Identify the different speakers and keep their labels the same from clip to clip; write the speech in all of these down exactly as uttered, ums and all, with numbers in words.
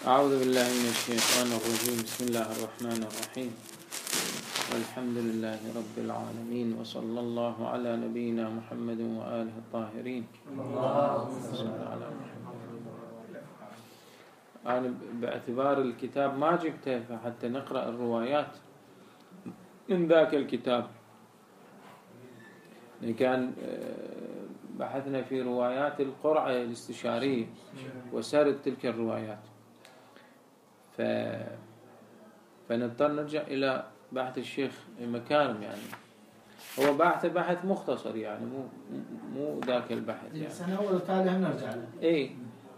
Speaker 1: أعوذ بالله من الشيطان الرجيم. بسم الله الرحمن الرحيم. والحمد لله رب العالمين، وصلى الله على نبينا محمد وآله الطاهرين. اللهم صل على محمد. أنا باعتبار الكتاب ما جبته فحتى نقرأ الروايات من ذاك الكتاب، كان بحثنا في روايات القرعة الاستشارية وسرد تلك الروايات، ف... فنضطر نرجع إلى بحث الشيخ مكارم. يعني هو بحث بحث مختصر، يعني مو مو ذاك البحث يعني.
Speaker 2: السنة أول وثالث نرجع له.
Speaker 1: إيه،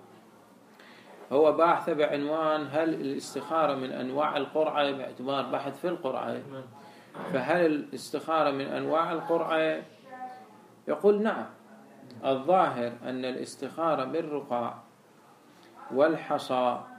Speaker 1: هو بحث بعنوان هل الاستخارة من أنواع القرعة، باعتبار بحث في القرعة، فهل الاستخارة من أنواع القرعة؟ يقول نعم، الظاهر أن الاستخارة بالرقاع والحصى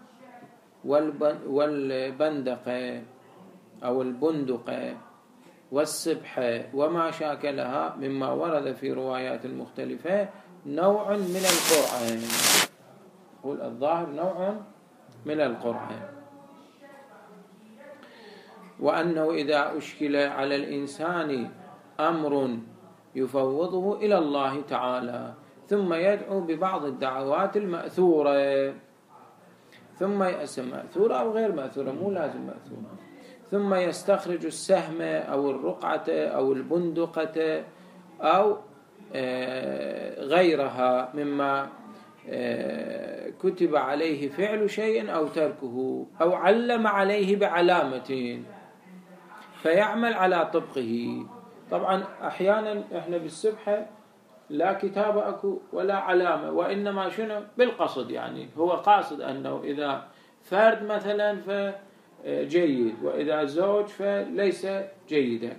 Speaker 1: والبندقة أو البندقة والسبحة وما شاكلها مما ورد في روايات المختلفة نوع من القرعة. يقول الظاهر نوع من القرعة، وأنه إذا أشكل على الإنسان أمر يفوضه إلى الله تعالى ثم يدعو ببعض الدعوات المأثورة، ثم يقسم مأثورة أو غير مأثورة، مو لازم مأثورة، ثم يستخرج السهم أو الرقعة أو البندقة أو غيرها مما كتب عليه فعل شيء أو تركه، أو علم عليه بعلامة فيعمل على طبقه. طبعا أحيانا إحنا بالسبحة لا كتابة أكو ولا علامة، وإنما شنو بالقصد، يعني هو قاصد أنه إذا فرد مثلا فجيد وإذا زوج فليس جيدا.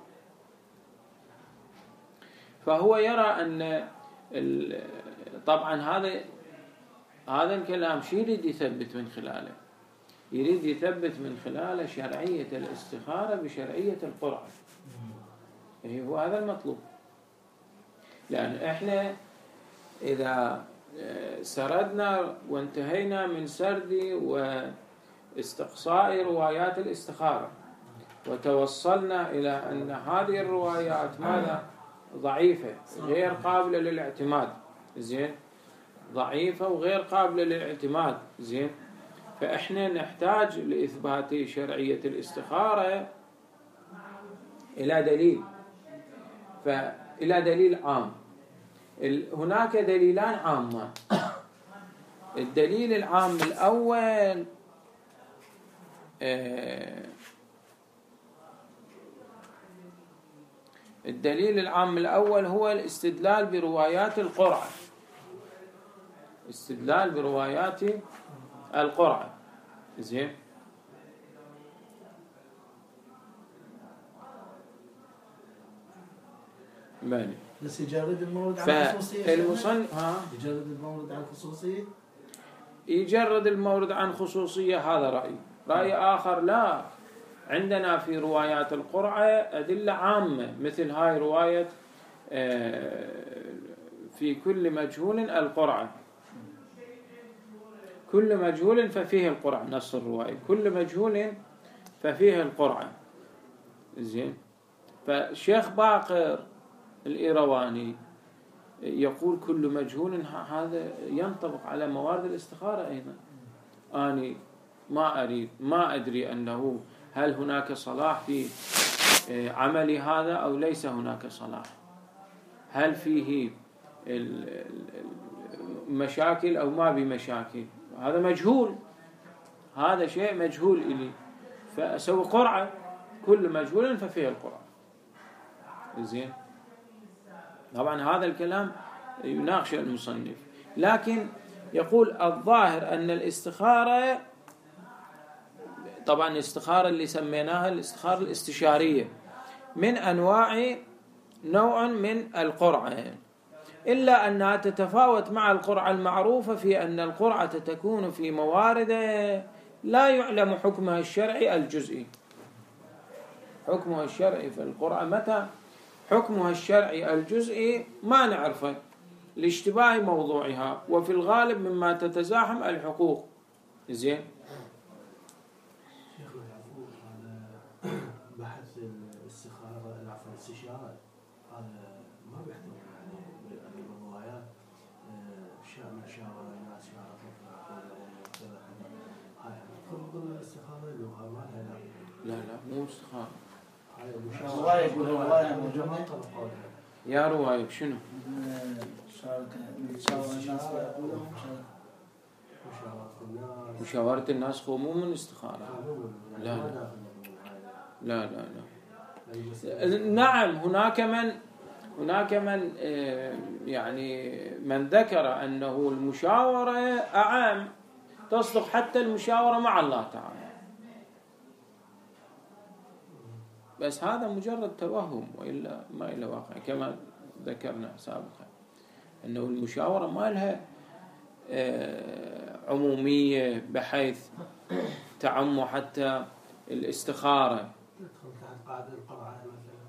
Speaker 1: فهو يرى أن طبعا هذا هذا الكلام شو يريد يثبت من خلاله؟ يريد يثبت من خلاله شرعية الاستخارة بشرعية القرعة. يعني هو هذا المطلوب، لأن إحنا إذا سردنا وانتهينا من سرد واستقصاء روايات الاستخارة وتوصلنا إلى أن هذه الروايات ماذا؟ ضعيفة غير قابلة للاعتماد، زين، ضعيفة وغير قابلة للاعتماد، زين، فإحنا نحتاج لإثبات شرعية الاستخارة إلى دليل، فإلى دليل عام. هناك دليلان عامان. الدليل العام الأول الدليل العام الأول هو الاستدلال بروايات القرعة، استدلال بروايات القرعة، زين. مالي
Speaker 2: بس يجرد المورد على الخصوصية.
Speaker 1: فالمصنف ها
Speaker 2: يجرد المورد على الخصوصية،
Speaker 1: يجرد المورد عن خصوصية، هذا رأي. رأي آخر لا، عندنا في روايات القرعة أدلة عامة، مثل هاي رواية في كل مجهول القرعة، كل مجهول ففيه القرعة، نص الرواية كل مجهول ففيه القرعة، زين. فالشيخ باقر الإيرواني يقول كل مجهول، هذا ينطبق على موارد الاستخارة أيضا. أنا ما أريد ما أدري أنه هل هناك صلاح في عملي هذا أو ليس هناك صلاح، هل فيه مشاكل أو ما بمشاكل، هذا مجهول، هذا شيء مجهول إلي، فأسوي قرعة كل مجهول ففيه القرعة، زين. طبعا هذا الكلام يناقش المصنف، لكن يقول الظاهر أن الاستخارة، طبعا الاستخارة اللي سميناها الاستخارة الاستشارية، من أنواع نوع من القرعة، إلا أنها تتفاوت مع القرعة المعروفة في أن القرعة تكون في موارد لا يعلم حكمها الشرعي الجزئي. حكمها الشرعي في القرعة متى؟ حكمها الشرعي الجزئي ما نعرفه لاشتباه موضوعها، وفي الغالب مما تتزاحم الحقوق زين.
Speaker 3: شيخنا يعقوب على بحث الاستخارة العفو الاستشارة هذا ما بيحتوي يعني بالروايات أشياء من شاورة الناس يعرفون كذا هاي تدخل ضمن الاستخارة اللي هو ما لها
Speaker 1: لا لا مو استخارة.
Speaker 3: هاي
Speaker 2: رواية يقول رواية موجودة.
Speaker 1: يا رواية شنو؟ مشاورة الناس هو مو من استخارة. لا لا لا لا, لا. نعم هناك من هناك من يعني من ذكر أنه المشاورة أعام تصدق حتى المشاورة مع الله تعالى، بس هذا مجرد توهم وإلا ما إلى واقع، كما ذكرنا سابقا أنه المشاورة ما لها عمومية بحيث تعم حتى الاستخارة.
Speaker 3: تدخل تحت قاعدة القرعة مثلا،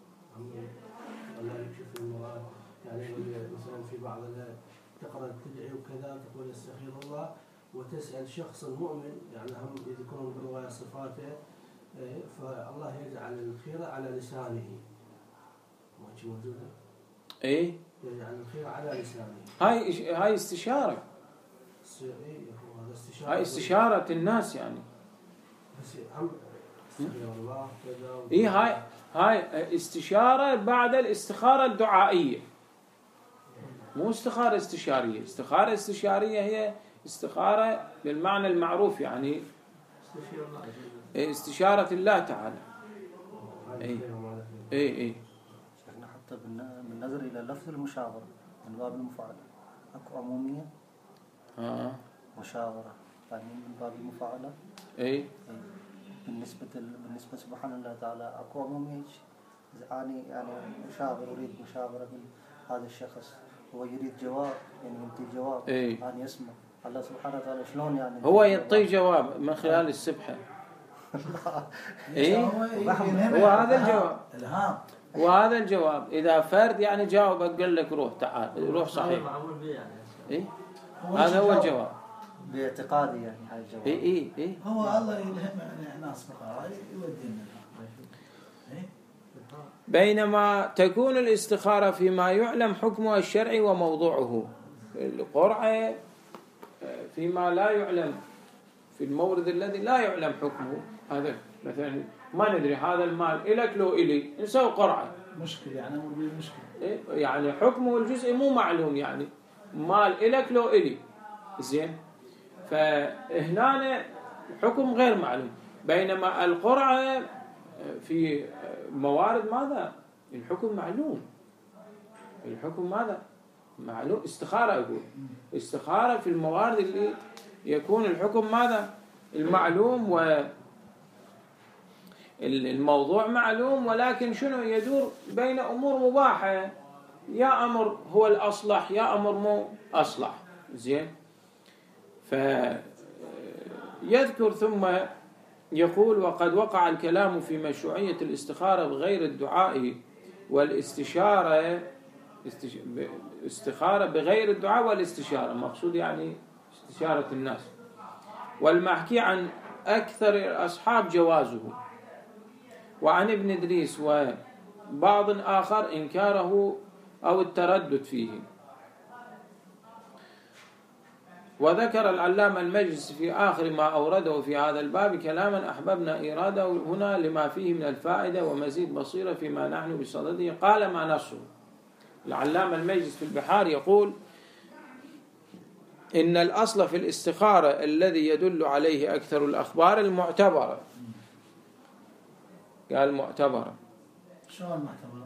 Speaker 3: ولا نشوف المراد يعني مثلا في بعض تقرأ تدعي وكذا تقول استخير الله وتسأل شخص المؤمن، يعني هم يذكرون بالرواية صفاته، فالله يجعل الخير على لسانه. ما شيء موجودة؟
Speaker 1: إيه؟
Speaker 3: يجعل الخير على لسانه.
Speaker 1: هاي هاي استشارة. هاي استشارة الناس يعني. إيه هاي هاي استشارة بعد الاستخارة الدعائية، مو استخارة استشارية. استخارة استشارية هي استخارة بالمعنى المعروف، يعني استشارة الله تعالى. إيه إيه إيه.
Speaker 4: شيخنا حتى بالنظر إلى لفظ المشاورة من باب المفاعلة أكو عمومية.
Speaker 1: آه.
Speaker 4: مشاورة يعني من باب المفاعلة.
Speaker 1: إيه.
Speaker 4: بالنسبة بالنسبة سبحان الله تعالى أكو عمومية. يعني يعني مشاور يريد مشاورة من هذا الشخص، هو يريد جواب يعني ينتي جواب.
Speaker 1: إيه.
Speaker 4: يعني يسمع الله سبحانه وتعالى شلون يعني
Speaker 1: هو يعطي جواب من خلال السبحة. إيه. هو هذا الجواب.
Speaker 2: الهام.
Speaker 1: وهذا الجواب إذا فرد يعني جاوبك قال لك روح تعال روح صحيح. إيه. هذا هو الجواب.
Speaker 4: باعتقادي يعني هذا الجواب.
Speaker 1: إيه إيه إيه.
Speaker 2: هو الله يلهم يعني ناس فقراء يودينا.
Speaker 1: بينما تكون الاستخارة فيما يعلم حكمها الشرعي وموضوعه. القرعة فيما لا يعلم، في المورد الذي لا يعلم حكمه. هذا مثلا ما ندري هذا المال إلك لو إلي نسوي قرعة.
Speaker 2: مشكلة يعني مو مشكلة.
Speaker 1: يعني حكمه الجزء مو معلوم، يعني مال إلك لو إلي زين، فهنا حكم غير معلوم. بينما القرعة في موارد ماذا؟ الحكم معلوم. الحكم ماذا؟ معلوم. استخارة أقول استخارة في الموارد اللي يكون الحكم ماذا؟ المعلوم والموضوع معلوم، ولكن شنو يدور بين أمور مباحة، يا أمر هو الأصلح يا أمر مو أصلح زين. فيذكر ثم يقول: وقد وقع الكلام في مشروعية الاستخارة بغير الدعاء والاستشارة. استخارة بغير الدعاء والاستشارة مقصود يعني استشارة الناس، والمحكي عن أكثر الأصحاب جوازه، وعن ابن إدريس وبعض آخر إنكاره أو التردد فيه. وذكر العلامة المجلس في آخر ما أورده في هذا الباب كلاما أحببنا إراده هنا لما فيه من الفائدة ومزيد بصيرة فيما نحن بصدده. قال ما نصه العلامة المجلس في البحار يقول: إن الأصل في الاستخارة الذي يدل عليه أكثر الأخبار المعتبرة. قال معتبرة.
Speaker 2: شو المعتبرة؟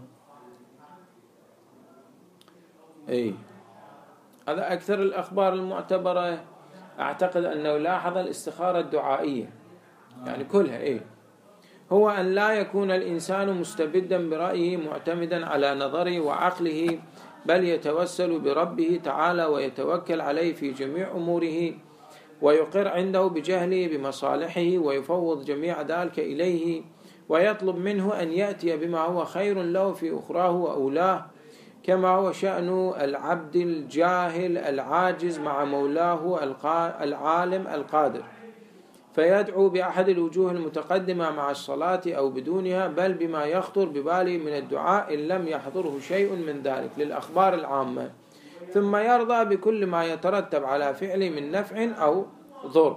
Speaker 1: أي هذا أكثر الأخبار المعتبرة. أعتقد أنه لاحظ الاستخارة الدعائية يعني كلها. إيه هو أن لا يكون الإنسان مستبدا برأيه معتمدا على نظره وعقله، بل يتوسل بربه تعالى ويتوكل عليه في جميع أموره، ويقر عنده بجهله بمصالحه، ويفوض جميع ذلك إليه، ويطلب منه أن يأتي بما هو خير له في أخراه وأولاه، كما هو شأن العبد الجاهل العاجز مع مولاه العالم القادر، فيدعو بأحد الوجوه المتقدمة مع الصلاة أو بدونها، بل بما يخطر بباله من الدعاء إن لم يحضره شيء من ذلك للأخبار العامة، ثم يرضى بكل ما يترتب على فعله من نفع أو ضر.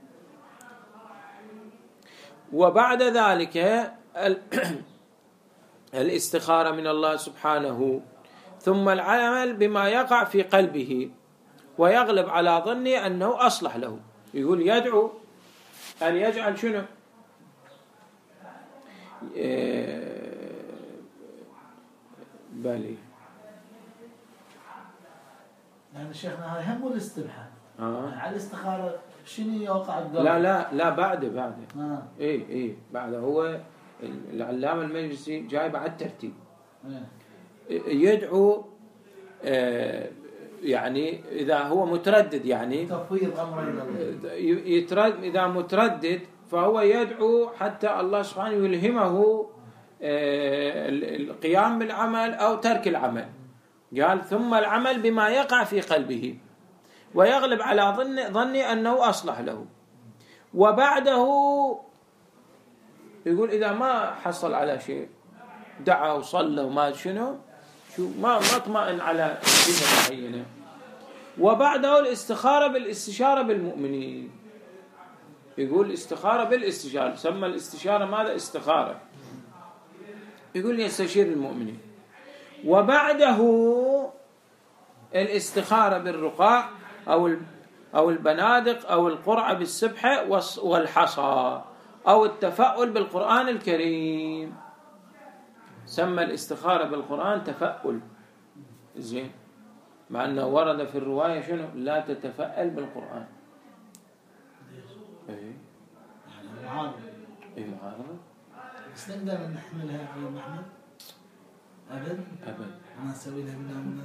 Speaker 1: وبعد ذلك الاستخارة من الله سبحانه، ثم العمل بما يقع في قلبه ويغلب على ظنه أنه أصلح له. يقول يدعو أن يجعل شنو؟ بالي
Speaker 2: يعني شيخنا هاي هم الاستبحاث
Speaker 1: آه.
Speaker 2: يعني على الاستخارة شنو يوقع القلب؟
Speaker 1: لا لا لا بعده بعده
Speaker 2: آه.
Speaker 1: إيه إيه بعده. هو العلامة المجلسي جاي بعد ترتيب.
Speaker 2: إيه.
Speaker 1: يدعو آه يعني إذا هو متردد، يعني
Speaker 2: تفويض أمر الله،
Speaker 1: يترد إذا متردد فهو يدعو حتى الله سبحانه يلهمه آه القيام بالعمل أو ترك العمل. قال ثم العمل بما يقع في قلبه ويغلب على ظن ظني أنه أصلح له. وبعده يقول إذا ما حصل على شيء دعا وصلى وما شنو شو ما ما اطمئن على شيء معينة. وبعده الاستخارة بالاستشارة بالمؤمنين. يقول استخارة بالاستشارة، سمى الاستشارة ماذا؟ استخارة. يقول يستشير المؤمنين. وبعده الاستخارة بالرقاع أو أو البنادق أو القرعة بالسبحة والحصى أو التفاؤل بالقرآن الكريم. سمى الاستخارة بالقرآن تفاؤل، زين، مع أنه ورد في الرواية شنو؟ لا تتفاءل بالقرآن. إيه
Speaker 2: يعني معارضة.
Speaker 1: إيه معارضة.
Speaker 2: بس نقدر نحملها على المحمل؟ أبد.
Speaker 1: أبد.
Speaker 2: ما نسوي لها من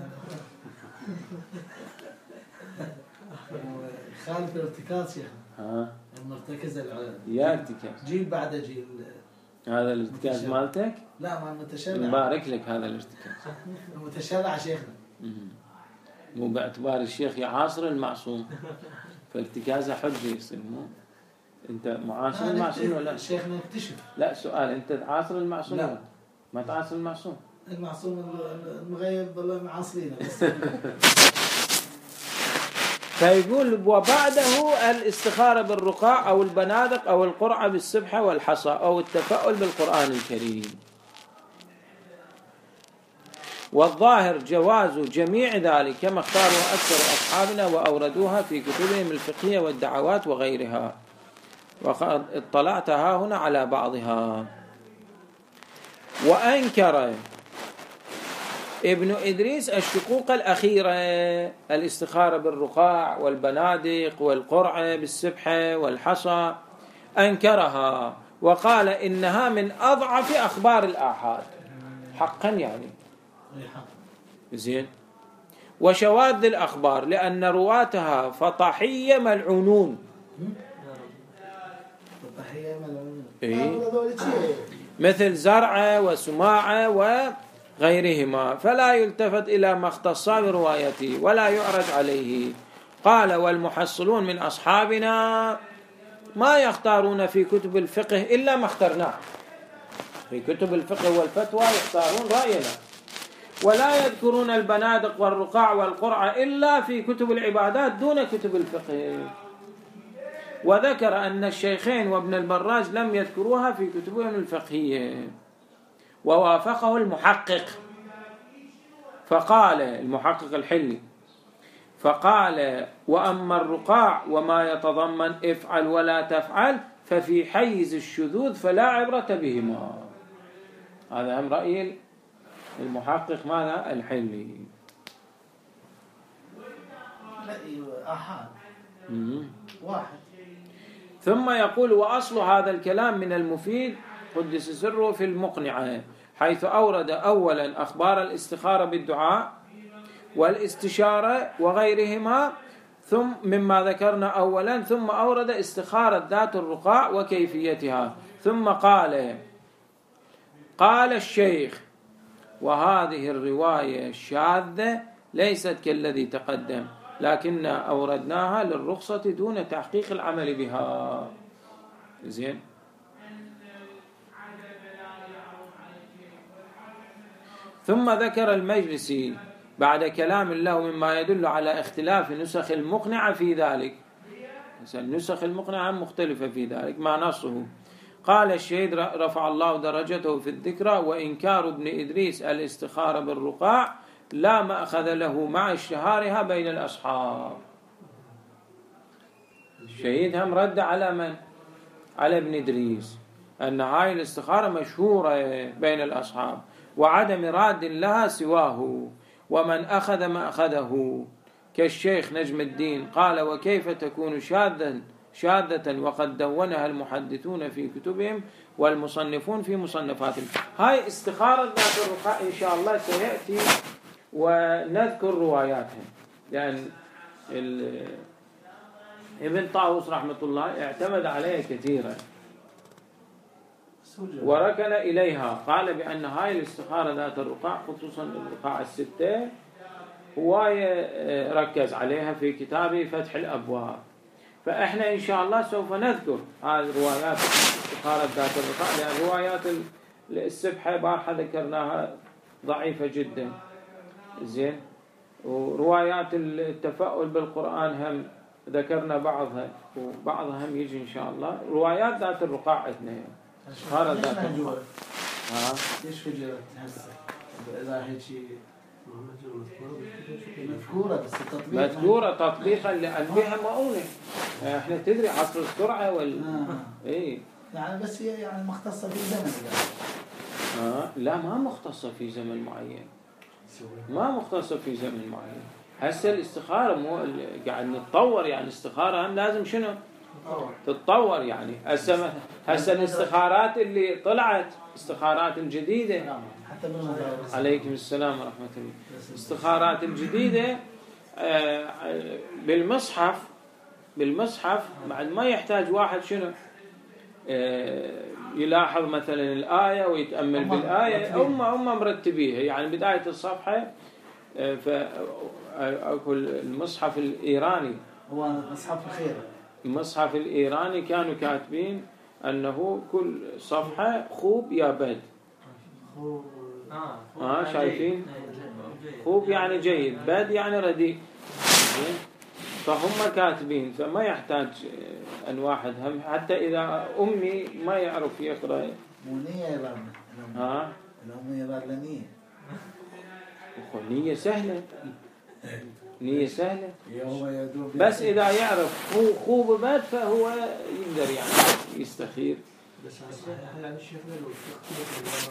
Speaker 2: خالف الارتكاز شيخ.
Speaker 1: ها.
Speaker 2: المرتكز العلم.
Speaker 1: يا ارتكاز.
Speaker 2: جيل بعد جيل.
Speaker 1: هذا الارتكاز مالتك؟
Speaker 2: لا ما المتشرع.
Speaker 1: مبارك لك هذا الارتكاز.
Speaker 2: المتشرع شيخنا.
Speaker 1: مو باعتبار الشيخ يعاصر المعصوم فارتكازه حجة يصير. مو انت معاصر المعصوم ولا لا؟
Speaker 2: شيخنا نكتشف.
Speaker 1: لا سؤال، انت تعاصر المعصوم؟
Speaker 2: لا
Speaker 1: ما تعاصر المعصوم.
Speaker 2: المعصوم المغيب والله معاصرينه.
Speaker 1: فيقول وبعده الاستخارة بالرقاع أو البنادق أو القرعة بالسبحة والحصى أو التفاؤل بالقرآن الكريم. والظاهر جواز جميع ذلك كما اختاروا أكثر أصحابنا وأوردوها في كتبهم الفقهية والدعوات وغيرها، وقد اطلعت ها هنا على بعضها. وأنكر ابن إدريس الشقوق الأخيرة، الاستخارة بالرقاع والبنادق والقرعة بالسبحة والحصى، أنكرها وقال إنها من أضعف أخبار الآحاد حقا، يعني زين، وشواذ الأخبار لأن رواتها فطحية ملعونون.
Speaker 2: فطحية ملعونون.
Speaker 1: إيه؟ مثل زرعة وسماعة وغيرهما، فلا يلتفت إلى ما اختص بروايته ولا يعرج عليه. قال والمحصلون من أصحابنا ما يختارون في كتب الفقه إلا ما اخترناه. في كتب الفقه والفتوى يختارون رأينا، ولا يذكرون البنادق والرقاع والقرعة إلا في كتب العبادات دون كتب الفقه. وذكر أن الشيخين وابن البراج لم يذكروها في كتبهم الفقهية. ووافقه المحقق فقال، المحقق الحلي، فقال وأما الرقاع وما يتضمن افعل ولا تفعل ففي حيز الشذوذ فلا عبرة بهما. هذا هم رأي المحقق ماذا؟ الحلي.
Speaker 2: أحد واحد.
Speaker 1: ثم يقول وأصل هذا الكلام من المفيد قدس سره في المقنعة، حيث أورد أولا أخبار الاستخارة بالدعاء والاستشارة وغيرهما ثم مما ذكرنا أولا، ثم أورد استخارة ذات الرقاع وكيفيتها، ثم قال قال الشيخ وهذه الرواية الشاذة ليست كالذي تقدم، لكن أوردناها للرخصة دون تحقيق العمل بها. زين. ثم ذكر المجلسي بعد كلام له مما يدل على اختلاف نسخ المقنعة في ذلك. النسخ المقنعة مختلفة في ذلك ما نصه. قال الشهيد رفع الله درجته في الذكرى: وإنكار ابن إدريس الاستخارة بالرقاع لا مأخذ له مع اشتهارها بين الأصحاب. الشهيد هم رد على من؟ على ابن إدريس أن هاي الاستخارة مشهورة بين الأصحاب وعدم راد لها سواه، ومن أخذ ما أخذه كالشيخ نجم الدين قال: وكيف تكون شاذا شاذة وقد دونها المحدثون في كتبهم والمصنفون في مصنفاتهم. هاي استخارة ذات الرقاع إن شاء الله سيأتي ونذكر رواياتهم، لأن ابن طاووس رحمة الله اعتمد عليها كثيرا وركن إليها. قال بأن هاي الاستخارة ذات الرقاع خصوصا الرقاع الستة هواية ركز عليها في كتابه فتح الأبواب. فإحنا إن شاء الله سوف نذكر هذه الروايات استخارة ذات الرقاع، لأن روايات السبحة بارحة ذكرناها ضعيفة جدا. زين. وروايات التفاؤل بالقرآن هم ذكرنا بعضها وبعضها هم يجي إن شاء الله. روايات ذات الرقاع اثنين استخارة ذات الرقاع. ها
Speaker 2: ليش فجرت هسه؟ إذا هيك شيء مذكورة بس التطبيق
Speaker 1: مذكورة تطبيقا لأن بها مؤونة. احنا تدري عصر السرعة وال
Speaker 2: آه.
Speaker 1: ايه
Speaker 2: يعني بس هي يعني مختصة في زمن يعني.
Speaker 1: آه. لا ما مختصة في زمن معين، ما مختصة في زمن معين. هسه الاستخارة مو قاعد نتطور، يعني الاستخارة هم لازم شنو تتطور. يعني هسه هسه الاستخارات اللي طلعت استخارات الجديدة
Speaker 2: حتى
Speaker 1: عليكم السلام ورحمة الله. الاستخارات الجديدة بالمصحف بالمصحف بعد ما يحتاج واحد شنو يلاحظ مثلا الآية ويتأمل بالآية. هم هم مرتبيها، يعني بداية الصفحة فأكو المصحف الإيراني،
Speaker 2: هو مصحف الخير،
Speaker 1: المصحف الإيراني كانوا كاتبين أنه كل صفحة خوب يا بد. آه شايفين؟ خوب يعني جيد، بد يعني رديء. فهم كاتبين، فما يحتاج أن واحد هم حتى إذا أمي ما يعرف يقرأ.
Speaker 2: مونية يا
Speaker 1: ها؟
Speaker 2: الأمية بارلانية.
Speaker 1: نية سهلة، نية سهلة.
Speaker 2: يدوب
Speaker 1: بس إذا يعرف هو خوب بد فهو يقدر يعني يستخير.
Speaker 3: يعني الشيخ لو تختلف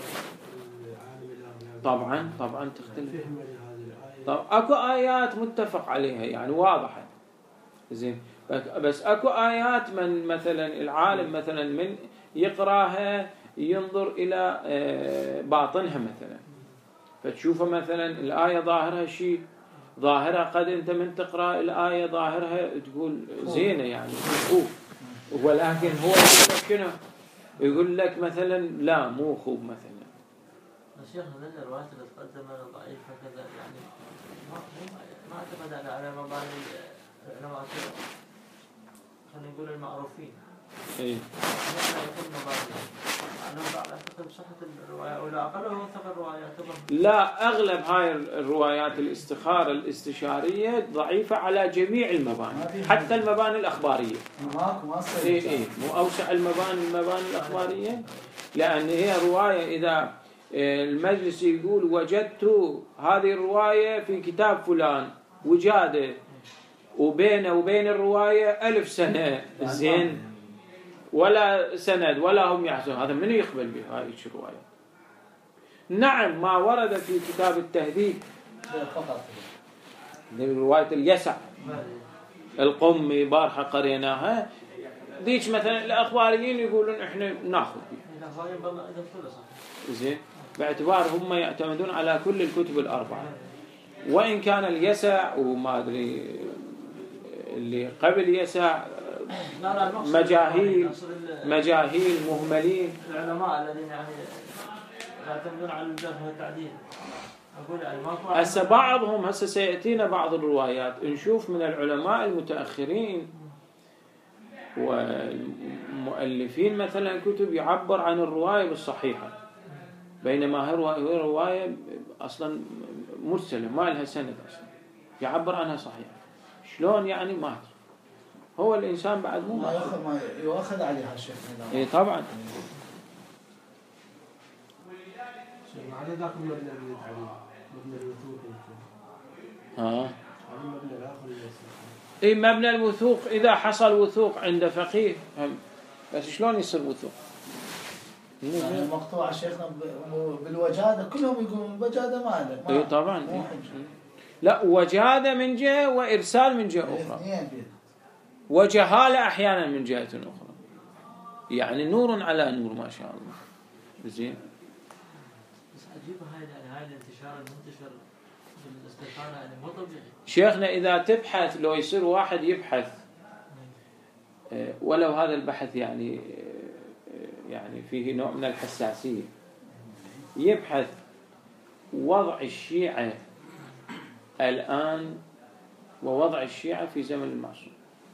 Speaker 1: طبعا طبعا تختلف. طب اكو آيات متفق عليها يعني واضحة. زين. بس اكو آيات من مثلا العالم مثلا من يقراها ينظر إلى باطنها مثلا، فتشوفه مثلا الآية ظاهرها شيء، ظاهرها قد أنت من تقرأ الآية ظاهرها تقول زينة يعني خوب، ولكن هو يقول لك شنو؟ يقول لك مثلا لا مو خوب مثلا.
Speaker 5: الشيخ من الروايات اللي تقدم ضعيفة كذا يعني ما ما اعتمد على مباني العلماء خلينا نقول المعروفين.
Speaker 1: إيه.
Speaker 5: ما يكون مباني. أنا بعد أعتقد صحة الرواية ولا أقل وثق الروايات.
Speaker 1: لا أغلب هاي الروايات الاستخارة الاستشارية ضعيفة على جميع المباني، حتى المباني الأخبارية.
Speaker 2: ماكو ما صار.
Speaker 1: إيه إيه مو أوسع المباني المباني الأخبارية، لأن هي رواية إذا المجلس يقول وجدت هذه الرواية في كتاب فلان وجاده وبينه وبين الرواية ألف سنة زين ولا سند ولا هم يحسن، هذا من يقبل بهذه الرواية؟ نعم ما ورد في كتاب التهذيب
Speaker 2: فقط
Speaker 1: رواية اليسع القمي بارحة قريناها، ذيك مثلا الأخباريين يقولون إحنا ناخذ زين، باعتبار هم يعتمدون على كل الكتب الأربعة، وإن كان اليسع وما أدري اللي قبل يسع مجاهيل مجاهيل مهملين
Speaker 5: العلماء الذين يعني يعتمدون على الجرح والتعديل. أقول يعني ماكو
Speaker 1: هسه بعضهم هسه سيأتينا بعض الروايات نشوف من العلماء المتأخرين والمؤلفين مثلا كتب يعبر عن الرواية بالصحيحة، بينما هي رواية أصلا مرسلة ما لها سند أصلا يعبر عنها صحيحة. شلون يعني ما أدري. هو الإنسان بعد مو
Speaker 2: ما يأخذ ما يؤخذ عليها الشيخ.
Speaker 1: إيه طبعا.
Speaker 3: على ذاك المبنى اللي يدعي مبنى الوثوق.
Speaker 1: ها.
Speaker 3: هذا المبنى الآخر اللي
Speaker 1: إيه مبنى الوثوق إذا حصل وثوق عند فقيه هم. بس شلون يصير وثوق؟
Speaker 2: يعني المقطوع شيخنا بالوجادة كلهم يقولون الوجادة ما له.
Speaker 1: إيه طبعا. لا وجادة من جهة وإرسال من جهة أخرى. وجهالة أحيانا من جهة أخرى. يعني نور على نور ما شاء الله. زين.
Speaker 5: بس عجيبة هاي هاي الانتشار المنتشر بالاستخارة يعني مو طبيعي.
Speaker 1: شيخنا إذا تبحث لو يصير واحد يبحث ولو هذا البحث يعني يعني فيه نوع من الحساسية، يبحث وضع الشيعة الآن ووضع الشيعة في زمن المعصوم.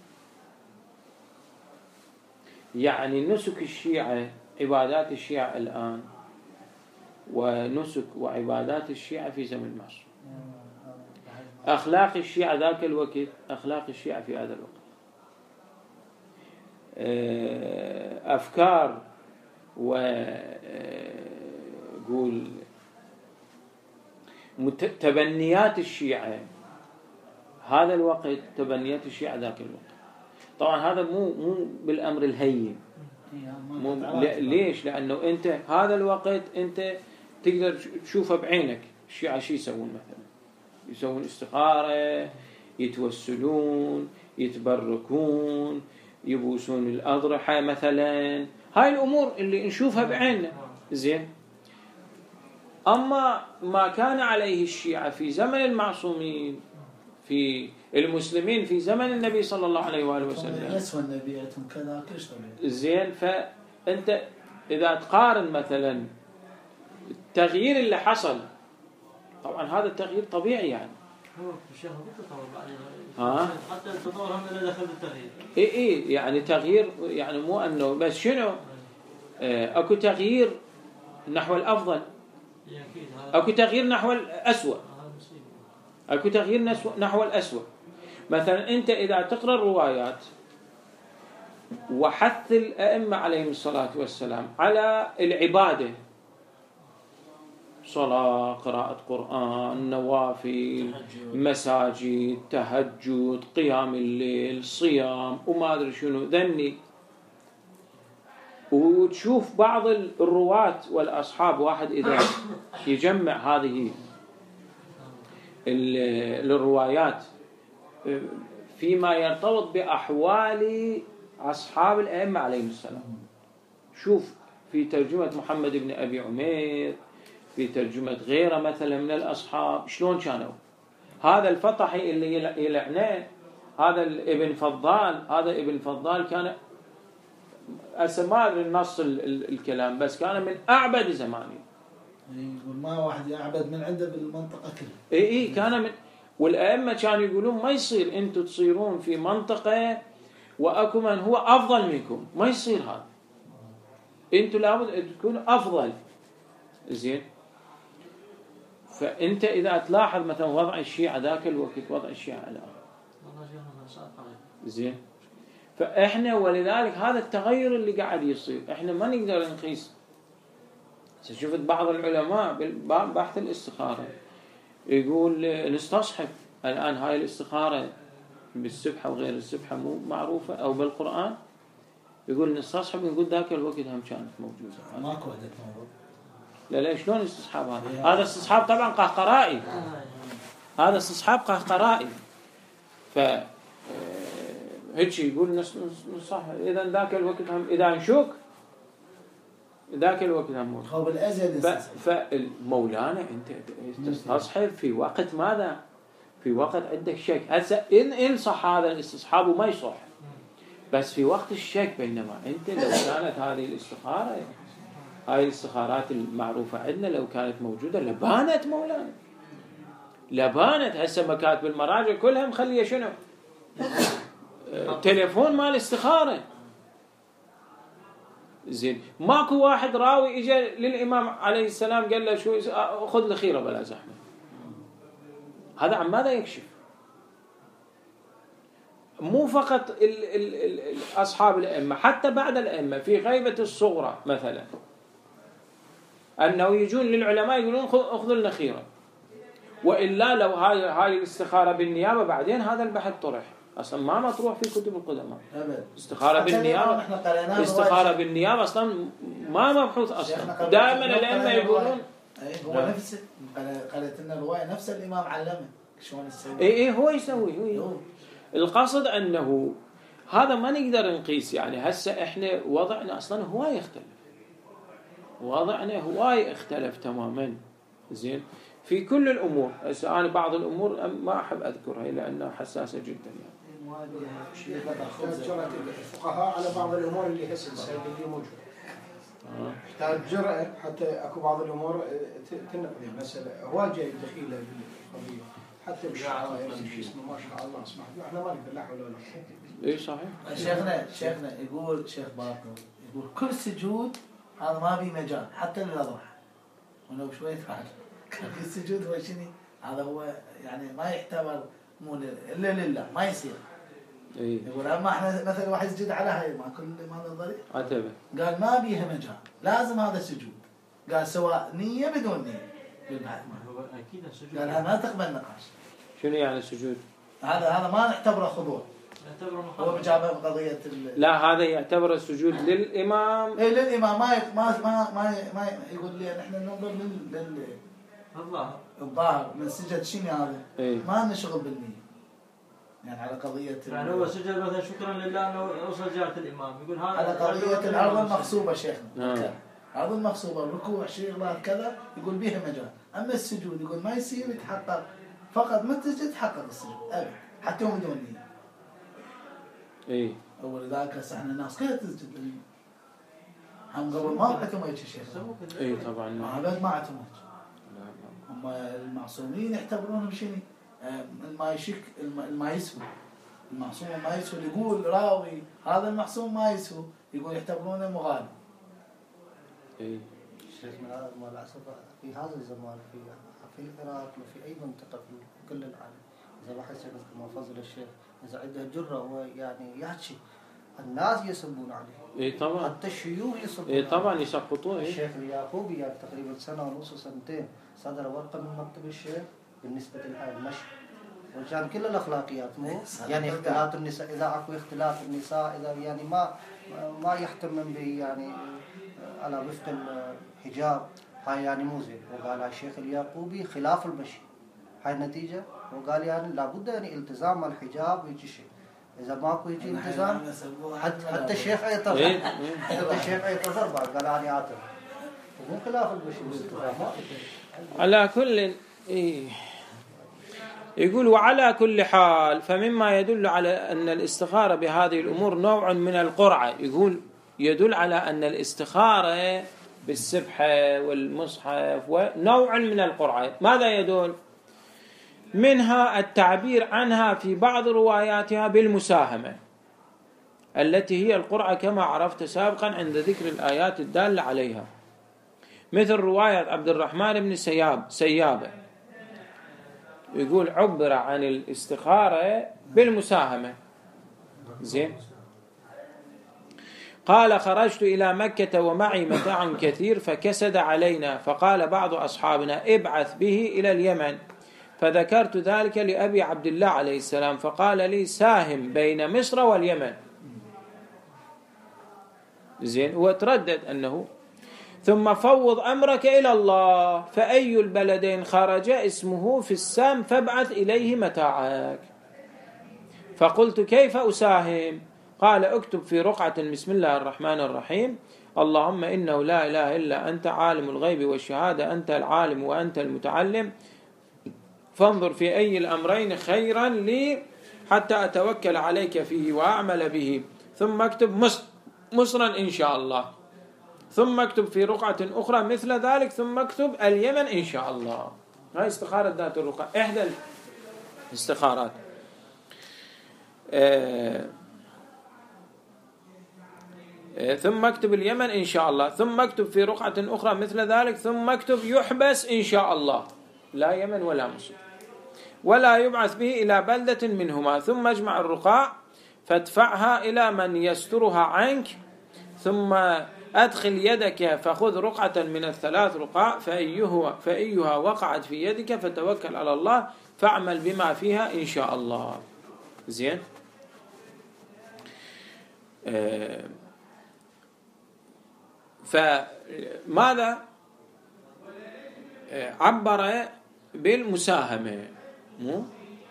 Speaker 1: يعني نسك الشيعة عبادات الشيعة الآن ونسك وعبادات الشيعة في زمن المعصوم. أخلاق الشيعة ذاك الوقت أخلاق الشيعة في هذا الوقت. أفكار وقول تبنيات الشيعة هذا الوقت تبنيات الشيعة ذاك الوقت. طبعا هذا مو مو بالأمر الهين. مو ليش؟ لأنه أنت هذا الوقت أنت تقدر تشوفه بعينك. الشيعة شي يسوون مثلا؟ يسوون استخارة، يتوسلون، يتبركون، يبوسون الأضرحة مثلا. هاي الأمور اللي نشوفها بعيننا. زين. أما ما كان عليه الشيعة في زمن المعصومين في المسلمين في زمن النبي صلى الله عليه وآله وسلم
Speaker 2: يسوى النبياتهم كذا كلش طبيعي.
Speaker 1: زين. فأنت إذا تقارن مثلا التغيير اللي حصل، طبعا هذا التغيير طبيعي يعني.
Speaker 5: هو الشيخ تطور بعدين.
Speaker 1: ها.
Speaker 5: حتى التطور هم اللي دخل بالتغيير.
Speaker 1: إيه إيه يعني تغيير يعني مو أنه بس شنو آه أكو تغيير نحو الأفضل، أكو تغيير نحو الأسوأ، أكو تغيير نحو الأسوأ. مثلا أنت إذا تقرأ الروايات وحث الأئمة عليهم الصلاة والسلام على العبادة، صلاة، قراءة قرآن، نوافل، مساجد، تهجد، قيام الليل، صيام وما أدري شنو ذني، وتشوف بعض الرواة والأصحاب واحد إذا يجمع هذه الروايات فيما يرتبط بأحوال أصحاب الأئمة عليهم السلام. شوف في ترجمة محمد بن أبي عمير، في ترجمة غيره مثلا من الأصحاب شلون كانوا. هذا الفطحي اللي يلعناه هذا ابن فضال، هذا ابن فضال كان أسمى النص الكلام بس كان من أعبد زمانه.
Speaker 2: يقول ما واحد أعبد من عنده بالمنطقة كلها.
Speaker 1: إيه إيه كان من، والأئمة كانوا يقولون ما يصير أنتم تصيرون في منطقة وأكو من هو أفضل منكم، ما يصير هذا. أنتم لابد تكونوا أفضل. زين. فأنت إذا تلاحظ مثلا وضع الشيعة ذاك الوقت وضع الشيعة الآن. زين. فإحنا ولذلك هذا التغير اللي قاعد يصير إحنا ما نقدر نقيس. شفت بعض العلماء ببحث الاستخارة يقول نستصحب الآن هاي الاستخارة بالسبحة وغير السبحة مو معروفة أو بالقرآن، يقول نستصحب نقول ذاك الوقت هم كانت موجودة.
Speaker 2: ماكو وحدة موضوع.
Speaker 1: لا لا شلون استصحاب هذا؟ هذا استصحاب طبعا قهقرائي. هذا استصحاب قهقرائي. ف هيك يقول صح. إذا ذاك الوقت هم إذا نشوك ذاك الوقت هم موجود.
Speaker 2: هو بالأزل.
Speaker 1: فالمولانا أنت تستصحب في وقت ماذا؟ في وقت عندك شك. هسه إن إن صح هذا الاستصحاب وما يصح، بس في وقت الشك. بينما أنت لو كانت هذه الاستخارة هاي الاستخارات المعروفة عندنا لو كانت موجودة لبانت مولانا. لبانت هسه مكاتب المراجع كلها مخليه شنو؟ تليفون مال استخاره. زين ماكو واحد راوي اجى للامام عليه السلام قال له شو خذ لي خيره بلا زحمه. هذا عن ماذا يكشف؟ مو فقط ال ال ال اصحاب الائمه، حتى بعد الائمه في غيبه الصغرى مثلا انه يجون للعلماء يقولون خذوا لنا خيره، والا لو هاي هاي الاستخاره بالنيابه بعدين هذا البحث طرح اصلا ما مطروح في كتب القدماء. استخاره بالنيابه استخاره بالنيابه اصلا ما مبحوث اصلا. دائما الائمه يقولون
Speaker 2: هو نفس قالت لنا الروايه نفس الامام علمه شلون يسوي.
Speaker 1: اي اي هو يسوي هو. القصد انه هذا ما نقدر نقيس، يعني هسه احنا وضعنا اصلا هواي يختلف، وضعنا هواي اختلف تماما. زين في كل الامور. هسه انا بعض الامور ما احب اذكرها لانها حساسه جدا يعني.
Speaker 6: الفقهاء على بعض الامور اللي هسه اللي موجوده يحتاج جرأة حتى اكو بعض الامور تنقضي مسألة هو جاي دخيله بالقضيه حتى بالشعراء اسمه ما شاء الله اسمح له احنا ما نقدر لا حول ولا قوه.
Speaker 1: اي صحيح.
Speaker 2: شيخنا شيخنا يقول شيخ باقر يقول كل سجود هذا ما في مجال حتى للاضرحه ولو شويه فعل كل سجود هو شنو هذا هو يعني ما يعتبر مو الا لله ما يصير.
Speaker 1: اي
Speaker 2: يقول اما احنا مثلا واحد يسجد على هاي ما كل ما الضريح
Speaker 1: عتبه
Speaker 2: قال ما بيها مجال لازم هذا سجود. قال سواء نيه بدون نيه بالبحث
Speaker 5: اكيد السجود
Speaker 2: قال هذا ما تقبل نقاش.
Speaker 1: شنو يعني السجود؟
Speaker 2: هذا هذا ما نعتبره خضوع.
Speaker 5: نعتبره
Speaker 2: هو بجابه بقضيه
Speaker 1: لا هذا يعتبر السجود للامام.
Speaker 2: اي للامام ما ما ما ما, ما يقول لي احنا ننظر لل لل
Speaker 5: الظاهر
Speaker 2: الظاهر من سجد شنو هذا؟
Speaker 1: إيه؟
Speaker 2: ما لنا شغل بالنيه. يعني على قضيه
Speaker 5: يعني هو سجد مثلا شكرا لله انه وصل جاره الامام يقول هذا
Speaker 2: على قضيه الارض المغصوبه شيخنا.
Speaker 1: آه.
Speaker 2: الارض المغصوبه الركوع شغلات كذا يقول بيها مجال. اما السجود يقول ما يصير يتحقق فقط ما تسجد يتحقق السجود ابدا حتى هو بدون نيه.
Speaker 1: اي
Speaker 2: ولذلك هسه احنا الناس كلها تسجد هم قبل ما اعتمد يا شيخ.
Speaker 1: اي طبعا
Speaker 2: ما ابد ما اعتمد. هم المعصومين يعتبرونهم شنو؟ ما يشك ما يسوي. المعصوم ما يسوي يقول راوي هذا المعصوم ما يسوي يقول يعتبرونه مغالب.
Speaker 1: اي
Speaker 4: شيخ مع الاسف في هذا الزمان في في العراق وفي اي منطقه في كل العالم اذا واحد يذكر ما فضل الشيخ اذا عنده جرأة هو يعني يحكي الناس يسبون عليه.
Speaker 1: اي طبعا
Speaker 4: حتى الشيوخ يسبون.
Speaker 1: اي طبعا يسقطوه.
Speaker 4: الشيخ اليعقوبي يعني تقريبا سنه ونص سنتين صدر ورقه من مكتب الشيخ بالنسبه لهذا المشي وكان كل الاخلاقيات مو يعني اختلاط النساء اذا اكو اختلاط النساء اذا يعني ما ما يهتم به يعني على وفق الحجاب هاي يعني مو زين. وقال الشيخ اليعقوبي خلاف المشي هاي النتيجه. وقال يعني لابد يعني التزام الحجاب ويجي شيء اذا ماكو يجي التزام حتى حتى الشيخ اعتذر حتى الشيخ اعتذر بعد قال انا اعتذر مو خلاف المشي.
Speaker 1: على كل إيه يقول وعلى كل حال فمما يدل على أن الاستخارة بهذه الأمور نوع من القرعة. يقول يدل على أن الاستخارة بالسبحة والمصحف ونوع من القرعة. ماذا يدل؟ منها التعبير عنها في بعض رواياتها بالمساهمة التي هي القرعة كما عرفت سابقا عند ذكر الآيات الدالة عليها، مثل رواية عبد الرحمن بن سياب سيابة يقول عبر عن الاستخارة بالمساهمة. زين قال خرجت إلى مكة ومعي متاع كثير فكسد علينا فقال بعض أصحابنا ابعث به إلى اليمن فذكرت ذلك لأبي عبد الله عليه السلام فقال لي ساهم بين مصر واليمن. زين وتردد أنه ثم فوض أمرك إلى الله فأي البلدين خرج اسمه في السام فابعث إليه متاعك. فقلت كيف أساهم؟ قال اكتب في رقعة بسم الله الرحمن الرحيم اللهم إنه لا إله إلا أنت عالم الغيب والشهادة أنت العالم وأنت المتعلم فانظر في أي الأمرين خيرا لي حتى أتوكل عليك فيه وأعمل به ثم اكتب مصر مصرا إن شاء الله ثم اكتب في رقعة أخرى مثل ذلك ثم اكتب اليمن إن شاء الله. هاي استخارة ذات الرقاع، إحدى الاستخارات. آه آه ثم اكتب اليمن إن شاء الله، ثم اكتب في رقعة أخرى مثل ذلك، ثم اكتب يحبس إن شاء الله، لا يمن ولا مصر، ولا يبعث به إلى بلدة منهما، ثم اجمع الرقاع فادفعها إلى من يسترها عنك، ثم أدخل يدك فخذ رقعة من الثلاث رقاع، فأيها, فأيها وقعت في يدك فتوكل على الله فاعمل بما فيها إن شاء الله. زين. آه فماذا آه عبر بالمساهمة؟ مو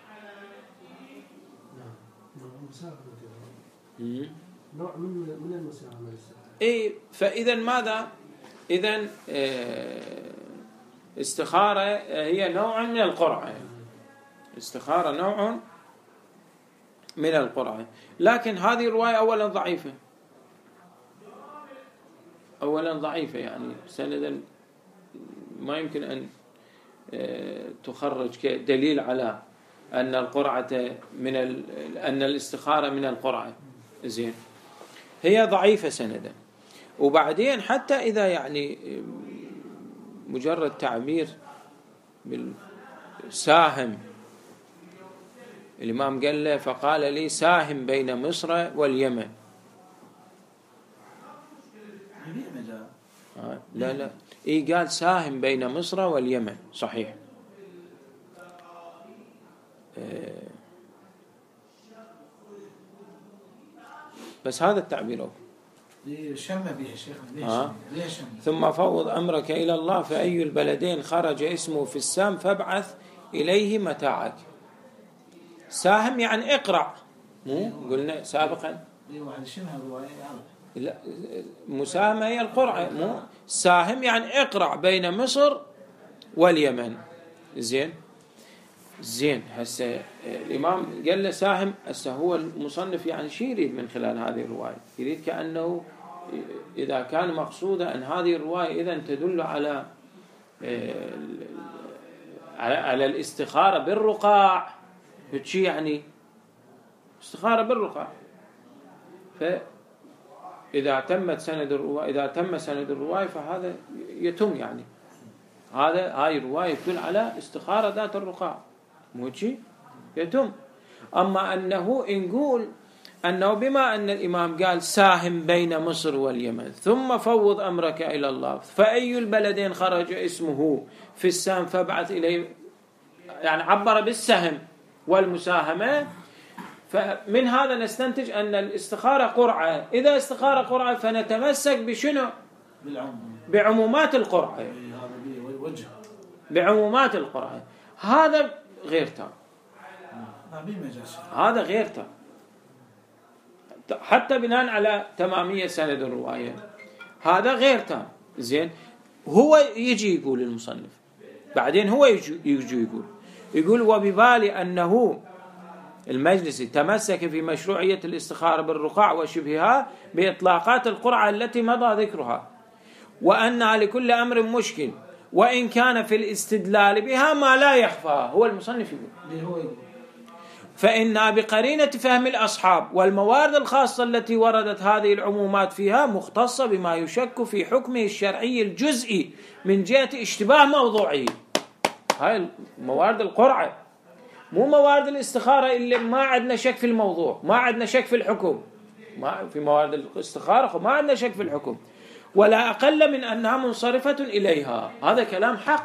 Speaker 3: نوع من من المساهمة.
Speaker 1: اي فاذا ماذا؟ اذا استخارة هي نوع من القرعة، استخارة نوع من القرعة، لكن هذه الرواية اولا ضعيفة، اولا ضعيفة يعني سندا ما يمكن ان تخرج كدليل على ان القرعة من ال... ان الاستخارة من القرعة. زين، هي ضعيفة سندا. وبعدين حتى إذا يعني مجرد تعبير بالساهم، الإمام قال له فقال لي ساهم بين مصر واليمن، آه لا لا إيه قال ساهم بين مصر واليمن، صحيح. آه بس هذا التعبير
Speaker 2: شم بها شيخ.
Speaker 1: آه. ثم فوض أمرك إلى الله، فأي البلدين خرج اسمه في السام فابعث إليه متاعك. ساهم يعني اقرع، مو قلنا سابقا لا مساهمة هي القرعة، مو ساهم يعني اقرع بين مصر واليمن. زين زين هسه الإمام قال له ساهم. هسه هو المصنف يعني شيء يريد من خلال هذه الرواية؟ يريد كأنه إذا كان مقصوده أن هذه الرواية إذن تدل على على الاستخارة بالرقاع، شيء يعني استخارة بالرقاع. فإذا تمت سند الرواية، إذا تم سند الرواية فهذا يتم، يعني هذا هاي الرواية تدل على استخارة ذات الرقاع، مو شيء يتم. أما أنه نقول أنه بما أن الإمام قال ساهم بين مصر واليمن ثم فوض أمرك إلى الله، فأي البلدين خرج اسمه في السهم فابعث إليه، يعني عبر بالسهم والمساهمة. فمن هذا نستنتج أن الاستخارة قرعة. إذا استخارة قرعة فنتمسك بشنو؟ بعمومات القرعة، بعمومات القرعة. هذا غير تام، هذا غير تام حتى بناء على تمامية سند الرواية، هذا غير تام. زين، هو يجي يقول المصنف بعدين، هو يجي, يجي يقول يقول وببالي أنه المجلسي تمسك في مشروعية الاستخارة بالرقاع وشبهها بإطلاقات القرعة التي مضى ذكرها، وأنها لكل أمر مشكل وإن كان في الاستدلال بها ما لا يخفى. هو المصنف يقول فإنها بقرينة فهم الأصحاب والموارد الخاصة التي وردت هذه العمومات فيها مختصة بما يشك في حكمه الشرعي الجزئي من جهة اشتباه موضوعه. هاي موارد القرعة، مو موارد الاستخارة اللي ما عندنا شك في الموضوع، ما عندنا شك في الحكم. ما في موارد الاستخارة ما عندنا شك في الحكم، ولا أقل من أنها منصرفة إليها. هذا كلام حق.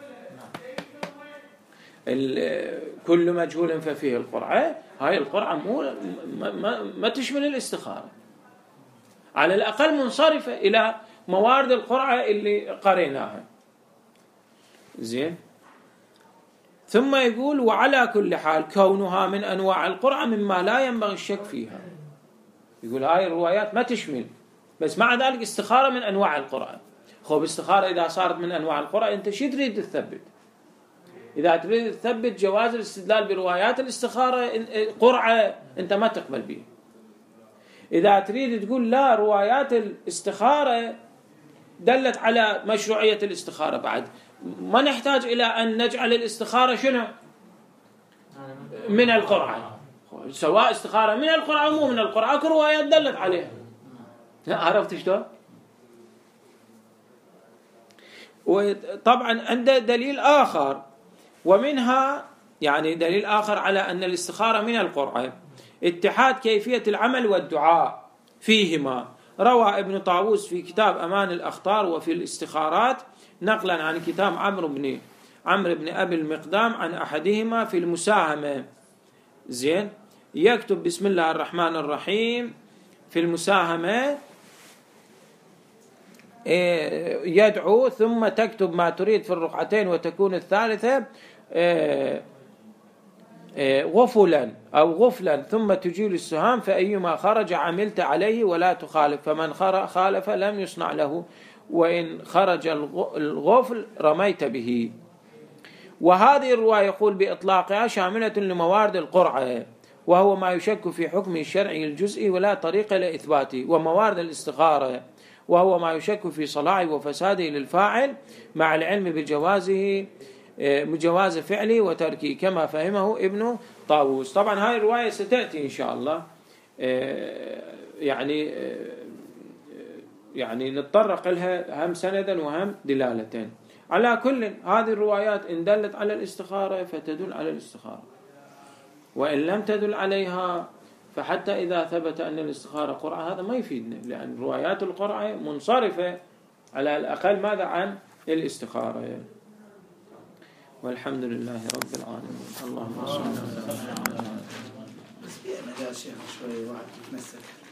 Speaker 1: كل مجهول ففيه القرعة، هاي القرعة مو ما, ما, ما تشمل الاستخارة، على الأقل منصرفة إلى موارد القرعة اللي قريناها. زين، ثم يقول وعلى كل حال كونها من أنواع القرعة مما لا ينبغي الشك فيها. يقول هاي الروايات ما تشمل، بس مع ذلك استخارة من أنواع القرعة. خب استخارة إذا صارت من أنواع القرعة أنت شو تريد تثبت؟ إذا تريد تثبت جواز الاستدلال بروايات الاستخارة قرعة أنت ما تقبل به. إذا تريد تقول لا، روايات الاستخارة دلت على مشروعية الاستخارة بعد، ما نحتاج إلى أن نجعل الاستخارة شنو؟ من القرعة، سواء استخارة من القرعة أو مو من القرعة، أكو روايات دلت عليها. عرفت شلون؟ وطبعا عنده دليل آخر، ومنها يعني دليل آخر على أن الاستخارة من القرعة اتحاد كيفية العمل والدعاء فيهما. روى ابن طاووس في كتاب أمان الأخطار وفي الاستخارات نقلا عن كتاب عمرو بن عمرو بن أبي المقدام عن أحدهما في المساهمة، زين، يكتب بسم الله الرحمن الرحيم في المساهمة، يدعو، ثم تكتب ما تريد في الرقعتين، وتكون الثالثة غفلا أو غفلا، ثم تجيل السهام، فأيما خرج عملت عليه ولا تخالف، فمن خالف لم يصنع له، وإن خرج الغفل رميت به. وهذه الرواية يقول بإطلاقها شاملة لموارد القرعة، وهو ما يشك في حكمه الشرعي الجزئي ولا طريق لإثباته، وموارد الاستخارة وهو ما يشك في صلاحه وفساده للفاعل مع العلم بجوازه بجواز فعله وتركه كما فهمه ابن طاووس. طبعا هاي الرواية ستأتي إن شاء الله، يعني يعني نتطرق لها هم سندا وهم دلالة. على كل هذه الروايات إن دلت على الاستخارة فتدل على الاستخارة، وإن لم تدل عليها فحتى إذا ثبت أن الاستخارة قرعة هذا ما يفيدنا، لأن روايات القرعة منصرفة على الأقل ماذا عن الاستخارة. والحمد لله رب العالمين. اللهم صل على محمد.
Speaker 2: بس في مجال شيخ شوي واحد يتمسك